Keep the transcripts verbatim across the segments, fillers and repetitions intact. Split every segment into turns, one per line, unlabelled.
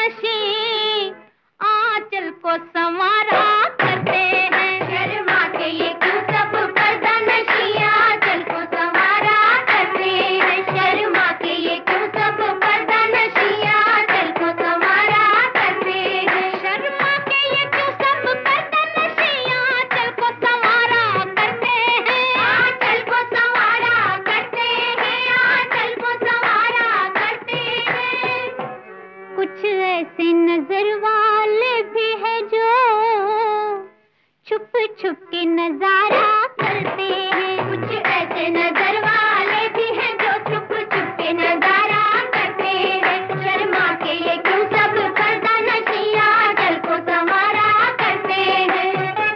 नशी आंचल को संवारा करते हैं। शर्मा के ये क्यों सब पर्दा नशी आंचल को संवारा करते हैं। शर्मा के ये क्यों सब पर्दा नशी आंचल को संवारा करते हैं। शर्मा के ये क्यों सब पर्दा नशी आंचल को संवारा करते हैं। आंचल को संवारा करते हैं। आंचल को संवारा करते हैं। कुछ ऐसे नजर वाले भी है जो छुप छुप के नजारा करते हैं। कुछ ऐसे नजर वाले भी हैं जो छुप छुप के नजारा करते हैं। शर्मा के ये क्यों सब पर्दा नशी आंचल को संवारा करते हैं।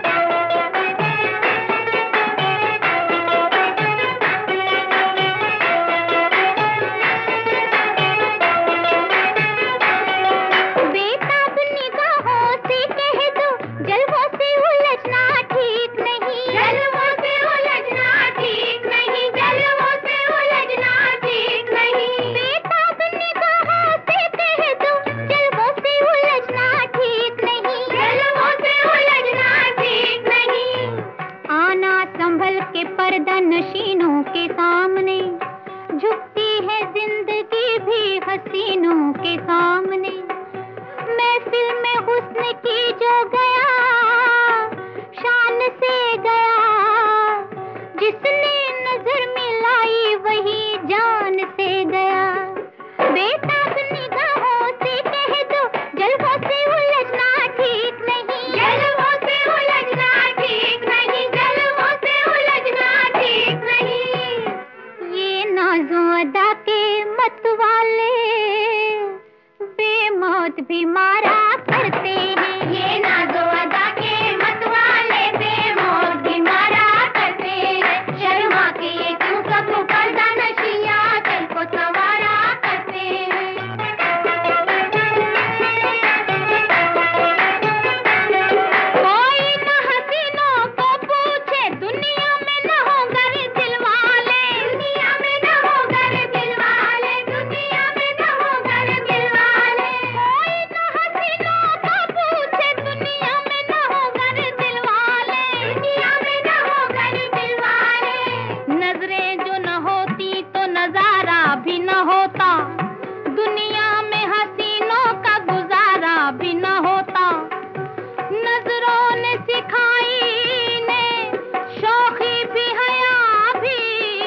बेताब निगाहों से कह दो जलवों से उलझना ठीक नहीं। जलवों से उलझना ठीक नहीं। जलवों से उलझना ठीक नहीं। बेताब निगाहों से कह दो जलवों से उलझना ठीक नहीं। जलवों से उलझना ठीक नहीं। आना संभल के पर्दा नशीनों के सामने झुकती है जिंदगी भी हसीनों के सामने। महफिल में हुस्न की जो गया शान से गया। जिसने नजर मिलाई वही जान से गया। बेताब निगाहों से कह दो जलवों से उलझना ठीक नहीं। जलवों से उलझना ठीक नहीं। जलवों से उलझना ठीक नहीं। ये नाज़ो अदा के मत वाले बेमौत भी मारा करते हैं। ये नाज़ो अदा के मत वाले बेमौत भी मारा करते हैं। शर्मा के ये क्यों सब पर्दा नशी आंचल को संवारा करते हैं। कोई न हसीनों को पूछे दुनिया में न हो गर दिल वाले। दुनिया में न हो गर दिल वाले। दुनिया में न हो गर दिल वाले। कोई न हसीनों को पूछे दुनिया में न हो गर दिल वाले। दुनिया में न हो गर दिल वाले। नजरें जो न होती तो नजारा भी न होता। दुनिया में हसीनों का गुजारा भी न होता। नजरों ने सिखाई इन्हें शौखी भी हया भी।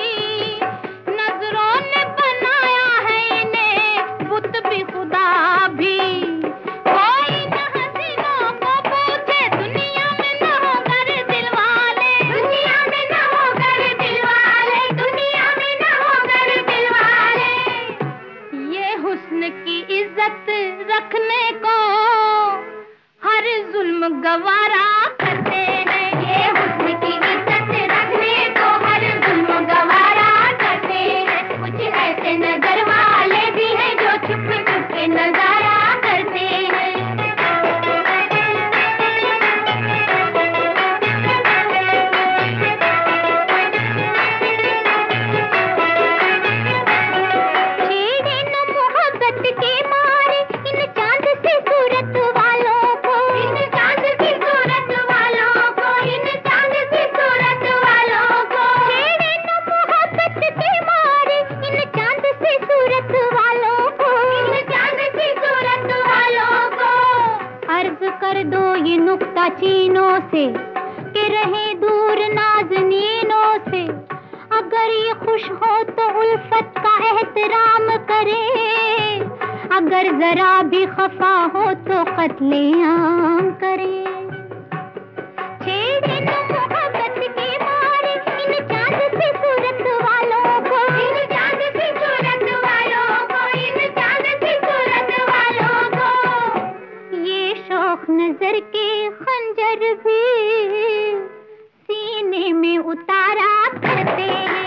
नजरों ने बनाया है इन्हें बुत भी खुदा भी। कोई न हसीनों को पूछे दुनिया में न हो गर दिल वाले। दुनिया में न हो गर दिल वाले। दुनिया में न हो गर दिल वाले। ये हुस्न की इज्जत रखने को हर जुल्म गवारा करते हैं। ये हुस्न की इज्जत रखने को हर जुल्म गवारा करते हैं। कुछ ऐसे नजर वाले भी हैं जो छुप छुप के नजारा करते हैं। छेड़े न मोहब्बत के मारे इन चांद सी सूरत वालों को। इन चांद सी सूरत वालों को। इन चांद सी सूरत वालों को। छेड़े न मोहब्बत के मारे इन चांद सी सूरत वालों को। इन चांद सी सूरत वालों को। अर्ज कर दो ये नुक्ता चीनों से कि रहे दूर नाज़नीनों से। अगर ये खुश हो तो उल्फत का एहतराम करे। अगर जरा भी खफा हो तो कत्ले आम करे। छेड़े न मोहब्बत के मारे इन चांद सी सूरत वालों को। इन चांद सी सूरत वालों को। इन चांद सी सूरत वालों को। ये शौक नजर के खंजर भी सीने में उतारा करते हैं।